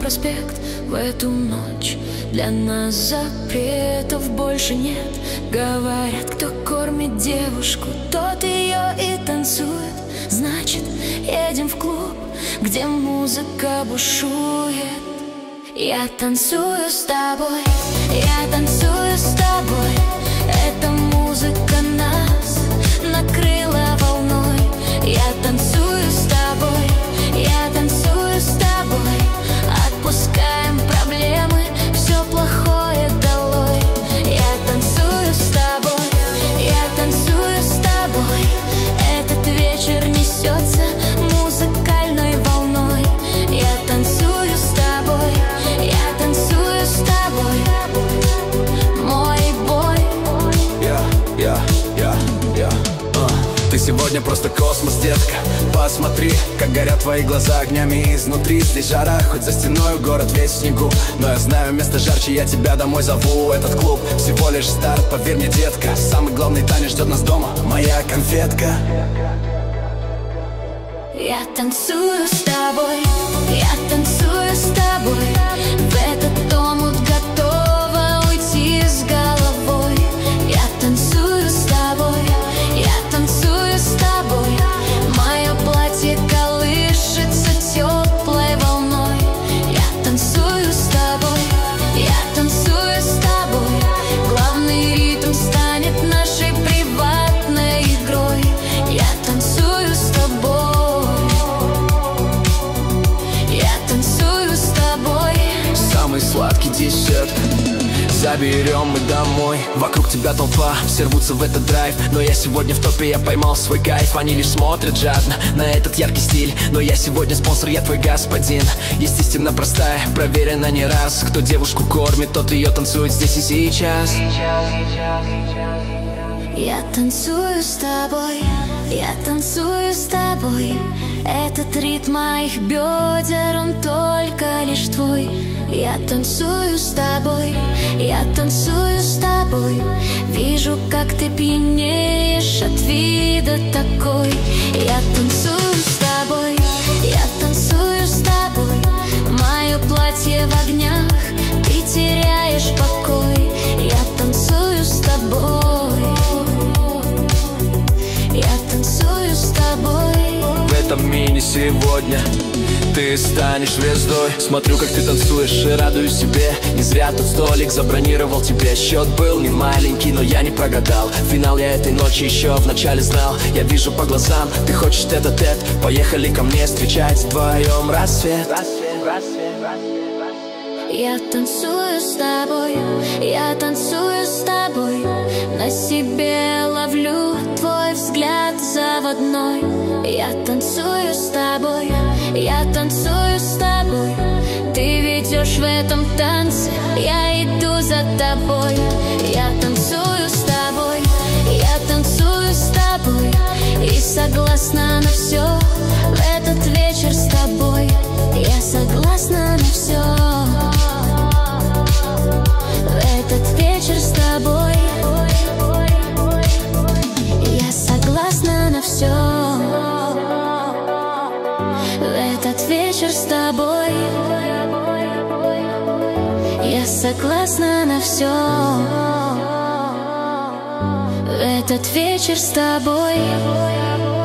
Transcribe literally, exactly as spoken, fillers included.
проспект в эту ночь. Для нас запретов больше нет. Говорят, кто кормит девушку, тот ее и танцует. Значит, едем в клуб, где музыка бушует. Я танцую с тобой, я танцую с тобой. Эта музыка нас накрыла волной. Я танцую с тобой, я танцую с тобой. Отпускаем проблемы, все плохое долой. Я танцую с тобой, я танцую с тобой. Этот вечер несется музыкальной волной. Я танцую с тобой, я танцую с тобой, мой бой. Я, я, я, я, uh. Ты сегодня просто космос, детка. Посмотри, как горят твои глаза огнями изнутри. Здесь жара, хоть за стеной город весь в снегу. Но я знаю, место жарче, я тебя домой зову. Этот клуб всего лишь старт, поверь мне, детка. Самый главный танец ждет нас дома, моя конфетка. Я танцую с тобой, я танцую с тобой. В этот омут готова уйти с головой. Я танцую с тобой, я танцую с тобой. Мое платье колышется теплой волной. Я танцую с тобой, я танцую с тобой. Главный ритм станет нашей приватной игрой. Я танцую с тобой, я танцую с тобой. Самый сладкий десерт заберем мы домой. Вокруг тебя толпа, все рвутся в этот драйв. Но я сегодня в топе, я поймал свой кайф. Они лишь смотрят жадно на этот яркий стиль. Но я сегодня спонсор, я твой господин. Есть истина простая, проверена не раз. Кто девушку кормит, тот ее танцует здесь и сейчас. Я танцую с тобой, я танцую с тобой. Этот ритм моих бедер, он только лишь твой. Я танцую с тобой, я танцую с тобой. Вижу, как ты пьянеешь от вида такой. Я танцую с тобой, я танцую с тобой. Мое платье в огнях, ты теряешь покой. Я танцую с тобой, я танцую с тобой. В этом мире сегодня ты станешь звездой. Смотрю, как ты танцуешь и радуюсь себе. Не зря тот столик забронировал тебе. Счет был не маленький, но я не прогадал. Финал я этой ночи еще в начале знал. Я вижу по глазам, ты хочешь тет-а-тет. Поехали ко мне встречать вдвоем рассвет. Я танцую с тобой, я танцую с тобой. На себе ловлю твой взгляд заводной. Я танцую с тобой, я танцую с тобой. Ты ведешь в этом танце, я иду за тобой. Я танцую с тобой, я танцую с тобой. И согласна на все в этот вечер с тобой. Я согласна на все в этот вечер с тобой. Я согласна на все в этот вечер с тобой. Я согласна на все в этот вечер с тобой.